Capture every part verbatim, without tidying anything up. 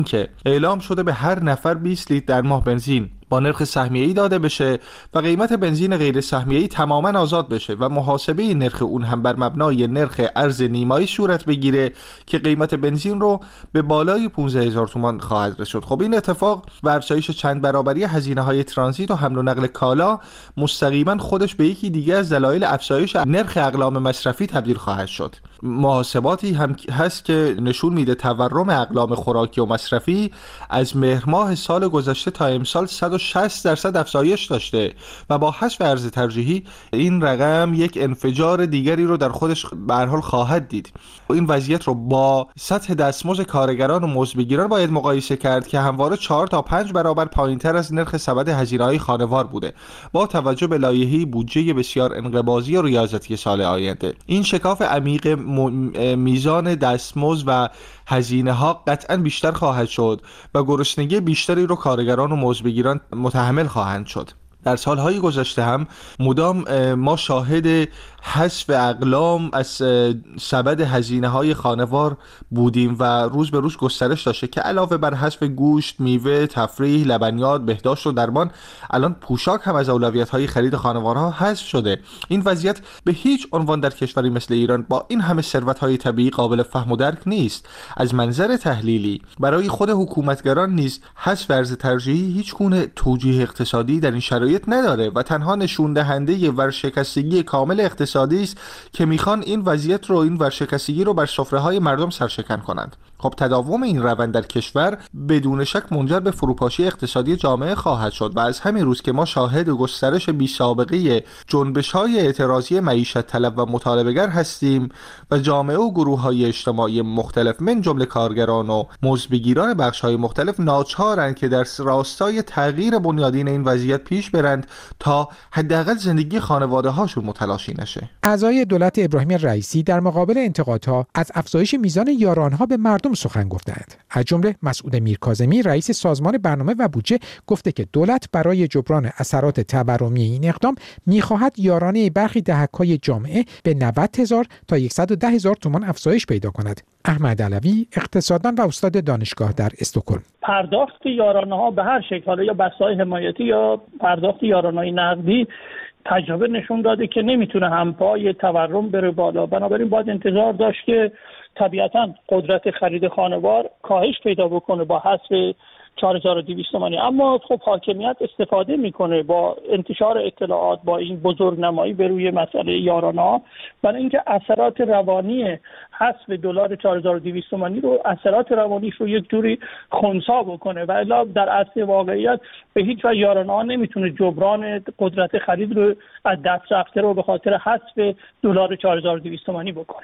که اعلام شده به هر نفر بیست لیتر در ماه بنزین با نرخ سهمیه‌ای داده بشه و قیمت بنزین غیر سهمیه‌ای تماماً آزاد بشه و محاسبه نرخ اون هم بر مبنای نرخ ارز نیمایی صورت بگیره که قیمت بنزین رو به بالای پانزده هزار تومان خواهد رسوند. خب این اتفاق و افزایش چند برابری هزینه‌های ترانزیت و حمل و نقل کالا مستقیما خودش به یکی دیگه از دلایل افزایش نرخ اقلام مصرفی تبدیل خواهد شد. محاسباتی هم هست که نشون میده تورم اقلام خوراکی و مصرفی از مهر ماه سال گذشته تا امسال صد و شصت درصد افزایش داشته و با حذف ارز ترجیحی این رقم یک انفجار دیگری رو در خودش به هر حال خواهد دید. این وضعیت رو با سطح دستمزد کارگران و مزدبگیران باید مقایسه کرد که همواره چهار تا پنج برابر پایینتر از نرخ سبد هزینه‌های خانوار بوده با توجه به لایحه بودجه بسیار انقباضی و ریاضتی سال آینده. این شکاف عمیق میزان دستمزد و هزینه ها قطعا بیشتر خواهد شد و گرسنگی بیشتری رو کارگران و مزدبگیران متحمل خواهند شد. در سالهای گذشته هم مدام ما شاهد حذف اقلام از سبد هزینه‌های خانوار بودیم و روز به روز گسترش داشته که علاوه بر حذف گوشت، میوه، تفریح، لبنیات، بهداشت و درمان، الان پوشاک هم از اولویت‌های خرید خانوارها حذف شده. این وضعیت به هیچ عنوان در کشوری مثل ایران با این همه ثروت‌های طبیعی قابل فهم و درک نیست. از منظر تحلیلی برای خود حکومتگران نیز حذف ارز ترجیحی هیچ گونه توجیه اقتصادی در این شرایط نداره و تنها نشون دهنده ورشکستگی کامل اقتصادی است که میخوان این وضعیت رو این ورشکستگی رو بر سفره‌های مردم سرشکن کنند. خب تداوم این روند در کشور بدون شک منجر به فروپاشی اقتصادی جامعه خواهد شد و از همین روز که ما شاهد گسترش بی سابقه جنبش‌های اعتراضی معیشت طلب و مطالبه‌گر هستیم و جامعه و گروه‌های اجتماعی مختلف من جمله کارگران و مزدبگیران بخش‌های مختلف ناچارند که در راستای تغییر بنیادین این وضعیت پیش برند تا حداقل زندگی خانواده‌هاشون متلاشی نشه. اعضای دولت ابراهیم رئیسی در مقابل انتقادها از افزایش میزان یارانها به مردم سخن گفتند. از جمله مسعود میرکاظمی رئیس سازمان برنامه و بودجه گفته که دولت برای جبران اثرات تورمی این اقدام می‌خواهد یارانه برخی دهک‌های جامعه به نود هزار تا صد و ده هزار تومان افزایش پیدا کند. احمد علوی اقتصاددان و استاد دانشگاه در استکهلم: پرداخت یارانه‌ها به هر شکل، حالا یا بسته‌های حمایتی یا پرداخت یارانه‌های نقدی، تجربه نشون داده که نمیتونه همپای تورم بره بالا. بنابراین باید انتظار داشت که طبیعتاً قدرت خرید خانوار کاهش پیدا بکنه با حذف چهار هزار و دویست تومانی. اما خب حاکمیت استفاده میکنه با انتشار اطلاعات، با این بزرگنمایی به روی مسئله یارانه‌ها، برای اینکه اثرات روانی حذف دلار چهار هزار و دویست تومانی رو اثرات روانیش رو یک جوری خنثی بکنه و الا در اصل واقعیت به هیچ وجه یارانه‌ها نمیتونه جبران قدرت خرید رو از دست رفته رو به خاطر حذف دلار چهار هزار و دویست تومانی بکنه.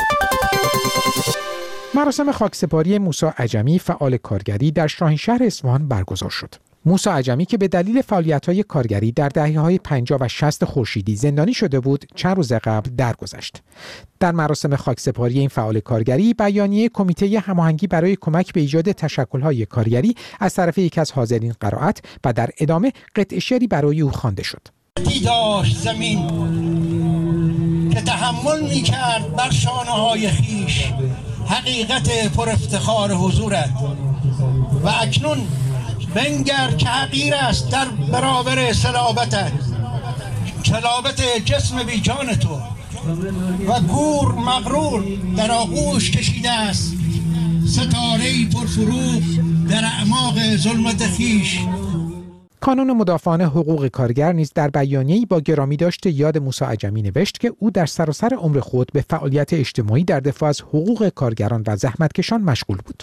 مراسم خاکسپاری موسی عجمی فعال کارگری در شاهینشهر اصفهان برگزار شد. موسی عجمی که به دلیل فعالیت‌های کارگری در دهه‌های پنجاه و شصت خورشیدی زندانی شده بود، چند روز قبل درگذشت. در مراسم خاکسپاری این فعال کارگری، بیانیه کمیته هماهنگی برای کمک به ایجاد تشکل‌های کارگری از طرف یکی از حاضرین قرائت و در ادامه قطع شعری برای او خوانده شد. داشت زمین که تحمل می‌کرد بر شانه‌های خیش حقیقت پر افتخار حضورت و اکنون بنگر که حقیر است در برابر صلابتت، صلابت جسم بی جان تو و گور مغرور در آغوش کشیده است ستاره‌ای پرفروغ در اعماق ظلمت خیش. کانون مدافعان حقوق کارگر نیز در بیانیه‌ای با گرامی داشت یاد موسی عجمی نوشت که او در سراسر عمر خود به فعالیت اجتماعی در دفاع از حقوق کارگران و زحمتکشان مشغول بود.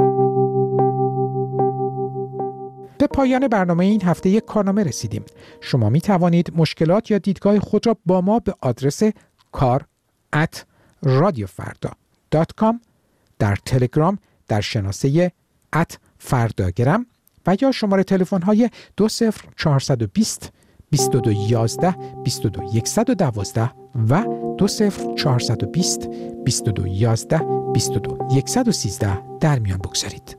به پایان برنامه این هفته یک کارنامه رسیدیم. شما می توانید مشکلات یا دیدگاه خود را با ما به آدرس کار ات رادیو فردا دات کام در تلگرام در شناسه ات فرداگرام و یا شماره تلفن های دو صفر چهارصد و بیست بیست و دو یازده بیست و دو صد و دوازده و دو صفر چهارصد و بیست بیست و دو یازده بیست و دو صد و سیزده در میان بگذارید.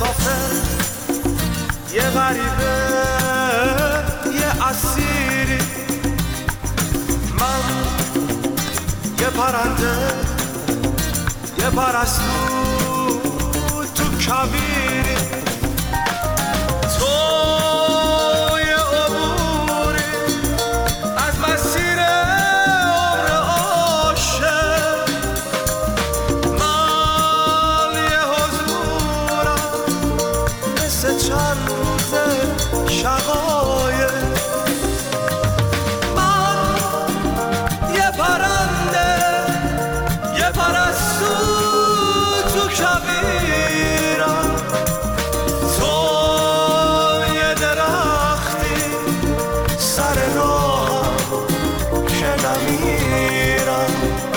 مسافر، یه غریبه، یه اسیری، من یه پرنده، یه پرستو تو کویری، تو یه عبوری از مسیر عمر عاشق، من یه حضورم مثل چند روزه شقایق، من یه پرنده، یه پرستو تو کویرم، تو یه درختی سر راهم که نمیرم.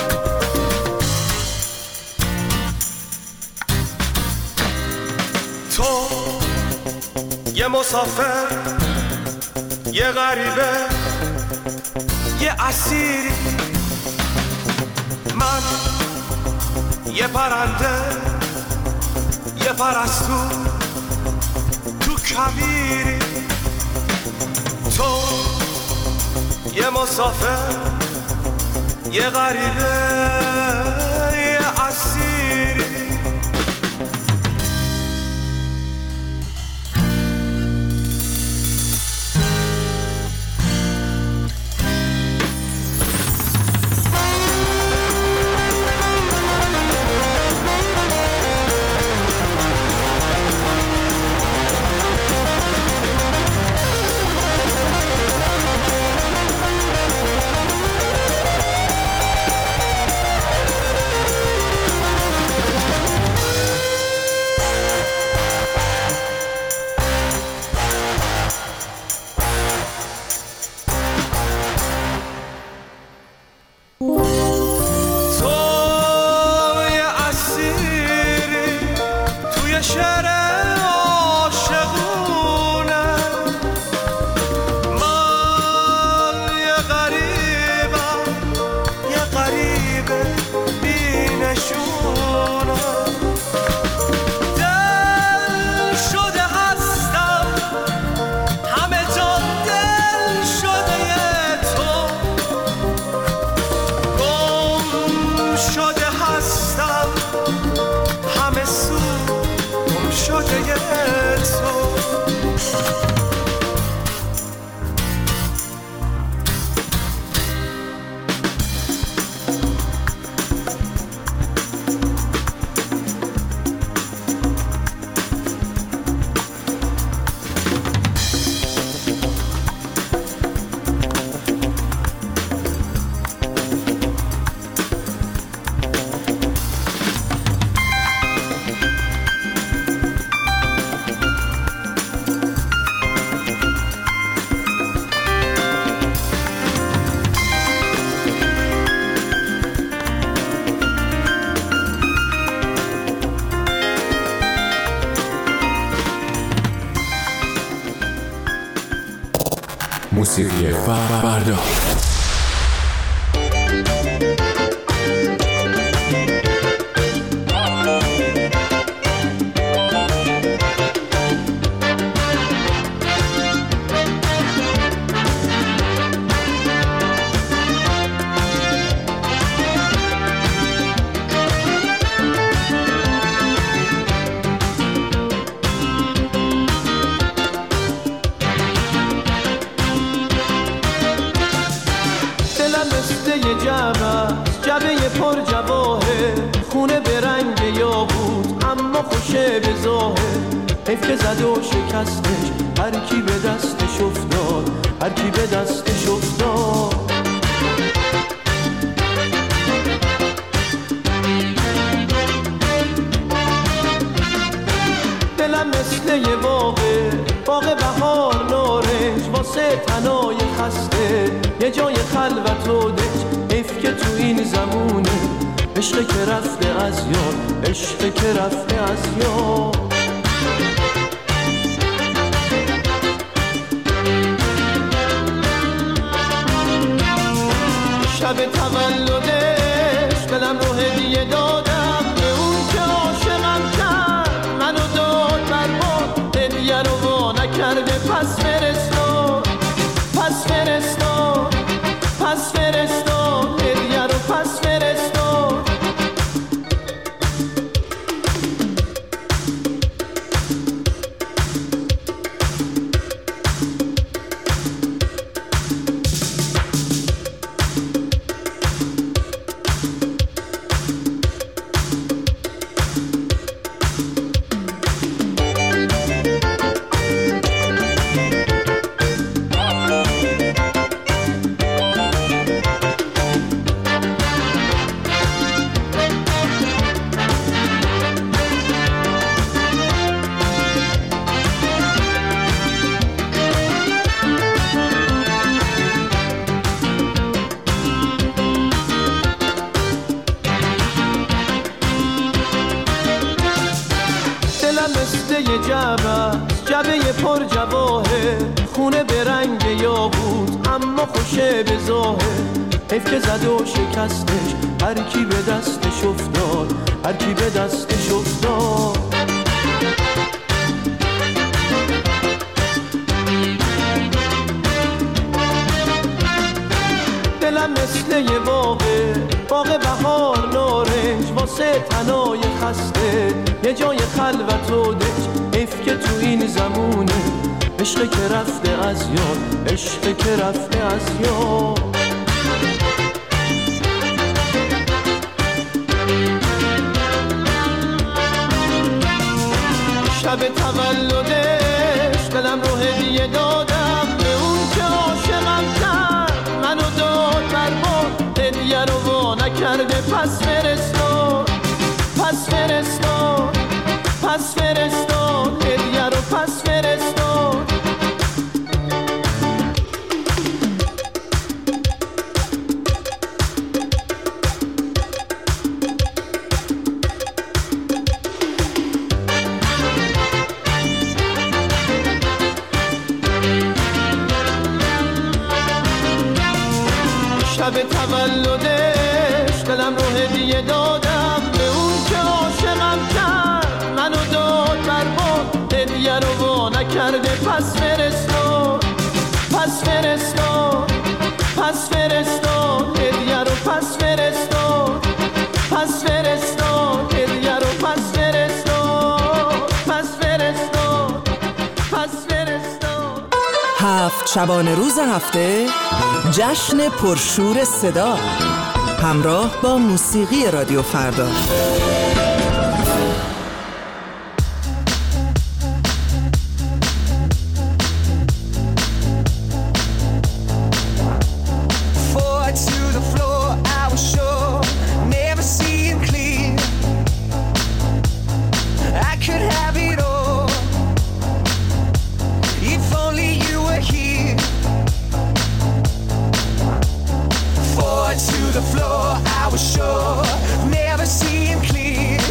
تو یه مسافر، یه غریبه، یه اسیری، من یه پرنده، یه پرستو تو کویری، تو یه مسافر، یه غریبه، یه اسیری. موسیقی فردا. جبه پر جواهر، خونه به رنگ یاقوت اما خوشه به ظاهر، حیف که زد و شکستش، هر کی به دستش افتاد، هر کی به دستش افتاد. دلم مثل یه باغه، باغ بهار نارنج، واسه تنای خسته یه جای خلوت و دنج، حیف که تو این زمونه عشق که رفته از یاد، عشق که رفته از یاد. شب تولدش دلم رو هدیه دادم به اون که عاشقم کرد، منو داد خوشه به ظاهر، حیف که زد و شکستش، هر کی به دستش افتاد، هر کی به دستش افتاد. دلم مثل یه باغه، باغ بهار نارنج، واسه تنای خسته یه جای خلوت و دج. حیف که تو این زمونه عشق که رفته از یاد، عشق که رفته از یاد. شب تولدش دلم رو هدیه دادم به اون که عاشقم کرد، منو داد برباد، هدیه رو وا نکرده. پس فرستاد، پس فرستاد، پس فرستاد، هدیه رو پس فرستاد. شب تولدش دلم رو هدیه دادم به اون که عاشقم کرد، منو داد برباد، هدیه رو وا نکرده. پس فرستاد، پس فرستاد، پس فرستاد، هدیه رو پس فرستاد، پس فرستاد، هدیه رو پس فرستاد، پس فرستاد، پس فرستاد. هفت شبانه روز هفته جشن پرشور صدا همراه با موسیقی رادیو فردا. The floor, I was sure, never seeing clear.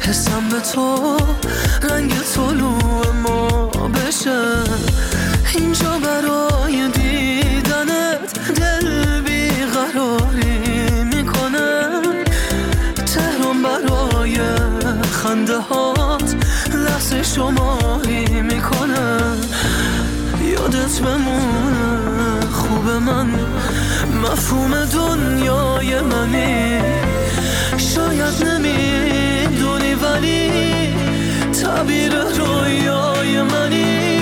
حسم به تو رنگ طلوع ما بشه. اینجا برای دیدنت دل بیقراری میکنم. تهران برای خنده هات لحظه شماری میکنم. یادت بمونه خوب من، مفهوم دنیای منی. شاید نمیدونی ولی تعبیر رویای منی.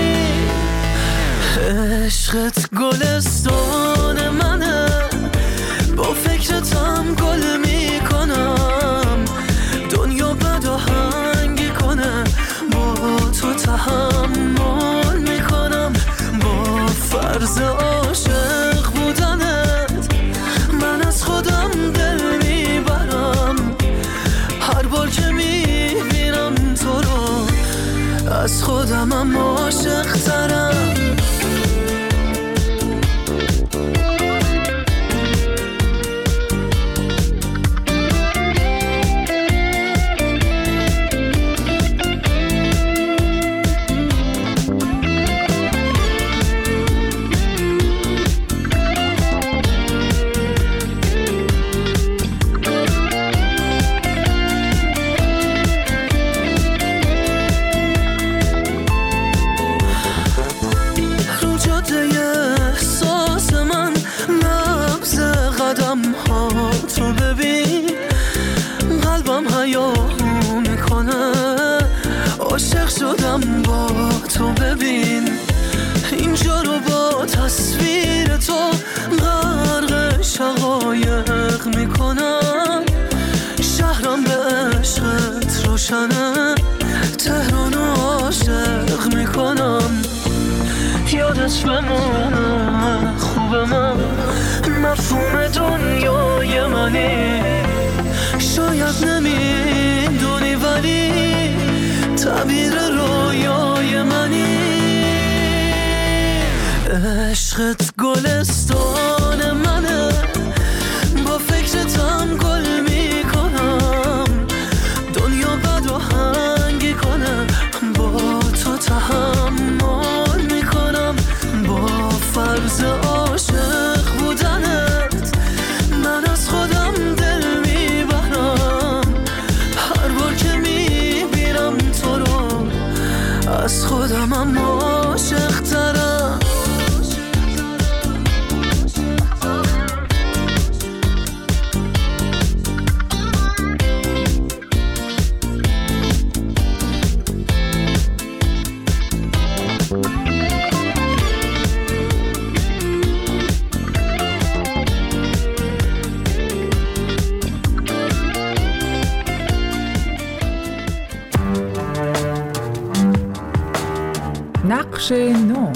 عشقت گلستان منه، با فکرتم گل میکنم. دنیا بد آهنگی کنه، با تو تحمل میکنم. با فرض عاشق بودنت من از خودم دل میبرم. هر بار که میبینم تو رو از خودمم عاشق ترم. تو ببین قلبم هیاهو میکنه. عاشق شدم با تو ببین. اینجا رو با تصویر تو غرق شقایق میکنم. شهرم به عشقت روشنه، تهران عاشق میکنم. یادت بمونه خوب من، مفهوم دنیای منی. شاید نمیدونی ولی تعبیر رویای منی. عشقت گلستان منه، با فکرتم گل میکنم. دنیا بد آهنگی کنه، با تو تحمل میکنم. با فرض عاشق بودنت من از خودم دل میبرم. هر بار که میبینم تو رو از خودمم عاشق ترم. نقش نو.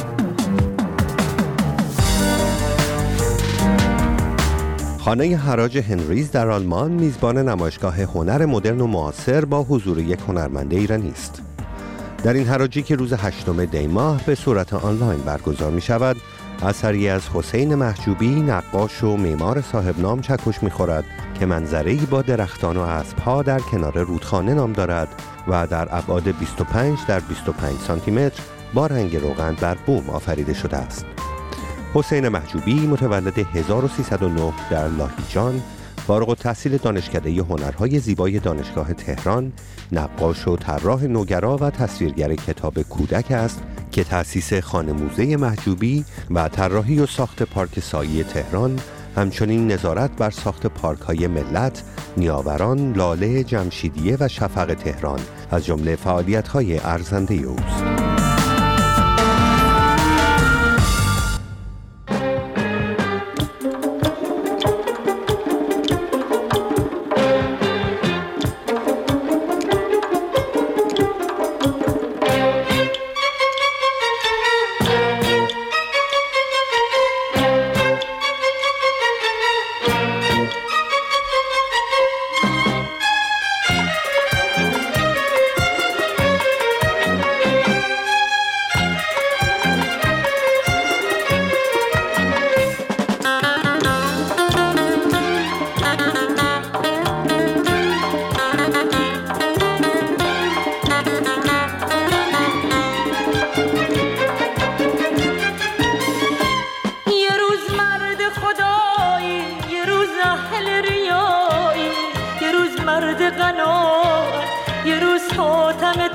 خانه حراج هنریز در آلمان میزبان نمایشگاه هنر مدرن و معاصر با حضور یک هنرمند ایرانی است. در این حراجی که روز هشتم دی ماه به صورت آنلاین برگزار می شود، اثری از حسین محجوبی، نقاش و معمار صاحب نام چکش می خورد که منظره‌ای با درختان و اسب‌ها در کنار رودخانه نام دارد و در ابعاد بیست و پنج در بیست و پنج سانتی متر با رنگ روغن بر بوم آفریده شده است. حسین محجوبی متولد هزار و سیصد و نه در لاهیجان، فارغ التحصیل دانشکده هنرهای زیبای دانشگاه تهران، نقاش و طراح نوگرا و تصویرگر کتاب کودک است که تأسیس خانه موزه محجوبی و طراحی و ساخت پارک سایی تهران، همچنین نظارت بر ساخت پارک‌های ملت، نیاوران، لاله، جمشیدیه و شفق تهران از جمله فعالیت‌های ارزنده اوست.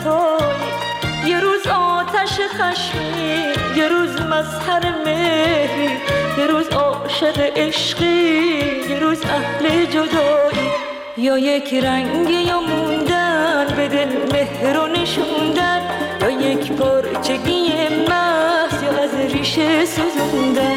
تویی، یه روز آتش خشمی، یه روز مظهر مهری، یه روز عاشق عشقی، یه روز اهل جدایی. یا یک رنگ یا موندن به دل مهر و نشوندن، یا یک پرچگی محض یا از ریشه سوزوندن.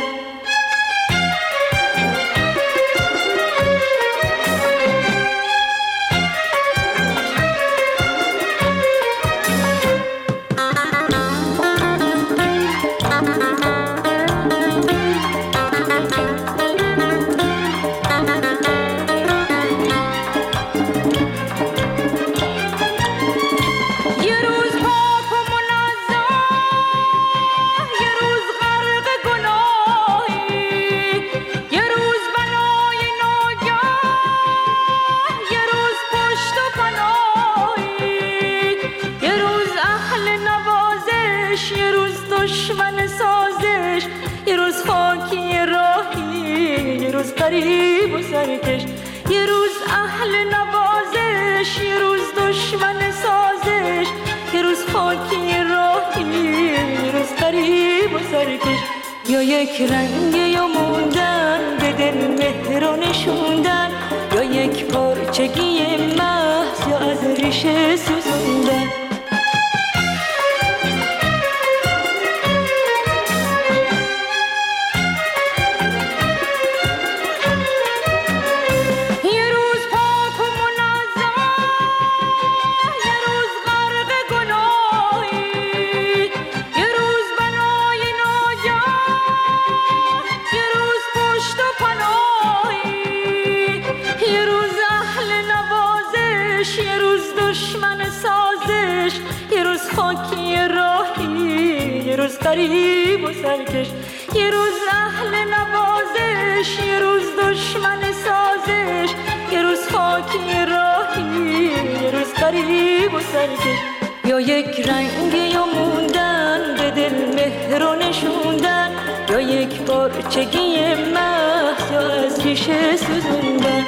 غریب و سرکش، یه روز اهل نوازش، یه روز دشمن سازش، یه روز خاکی راهی، یه روز غریب و سرکش. یا یک رنگ یا موندن به دل مهر و نشوندن، یا یک پرچگی محض یا از ریشه سوزوندن. غریب و سرکش، یه روز اهل نوازش، یه روز دشمن سازش، یه روز خاکی راهی، یه روز غریب و سرکش. یا یک رنگ یا موندن به دل مهر و نشوندن، یا یک پرچگی محض یا از ریشه سوزوندن.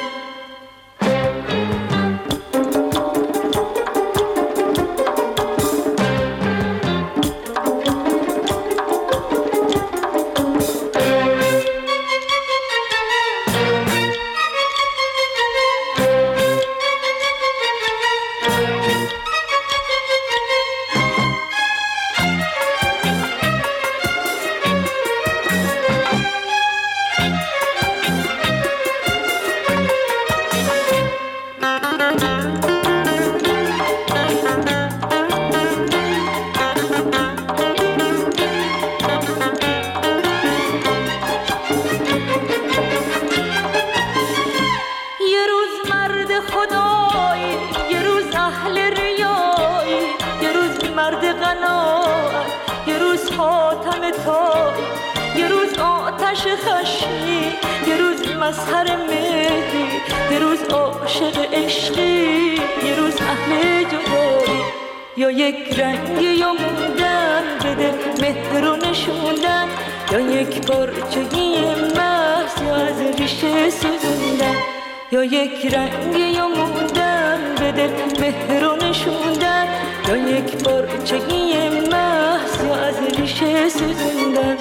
مظهر مهری، یه روز عاشق عشقی، یه روز اهل جدایی. یا یک رنگ یا موندن به دل مهر و نشوندن، یا یک پرچگی محض یا از ریشه سوزوندن. یا یک رنگ یا موندن به دل مهر و نشوندن، یا یک پرچگی محض یا از ریشه سوزوندن.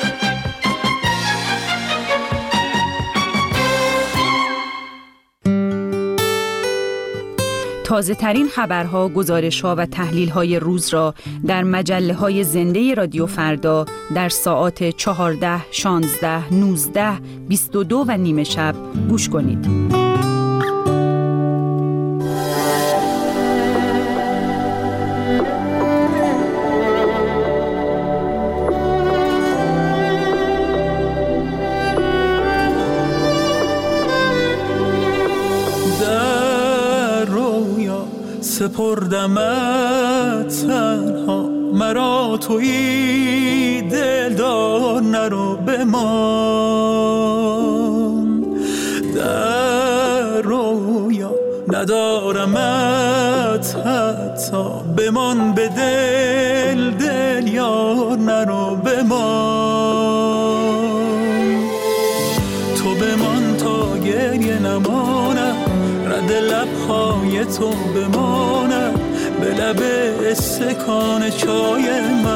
تازه ترین خبرها، گزارش‌ها و تحلیل‌های روز را در مجله‌های زنده رادیو فردا در ساعات چهارده، شانزده، نوزده، بیست و دو و نیمه شب گوش کنید. سپردمت تنها، مرا تویی دلدار نرو بمان. در رویا ندارمت حتی، بمان به دل دل یار نرو بمان. تو بمان تا گریه نمانم، رد لبهای تو بمانم، به لب لب استکان چای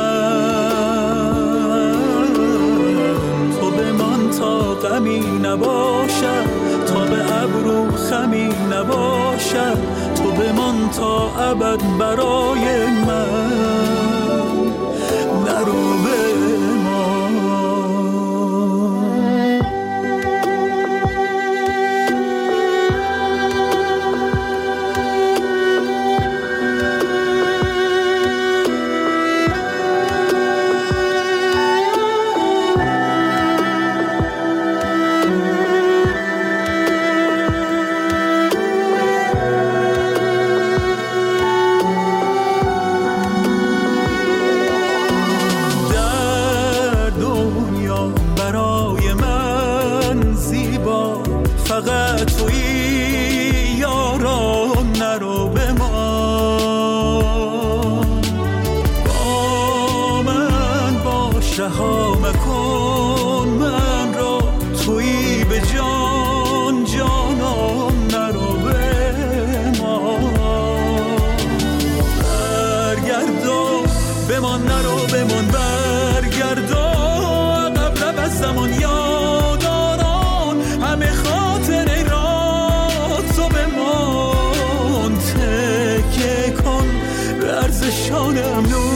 من. تو بمان تا غمی نباشد، تا به ابرو خمی نباشد، تو بمان تا ابد برای من، نرو شانم نور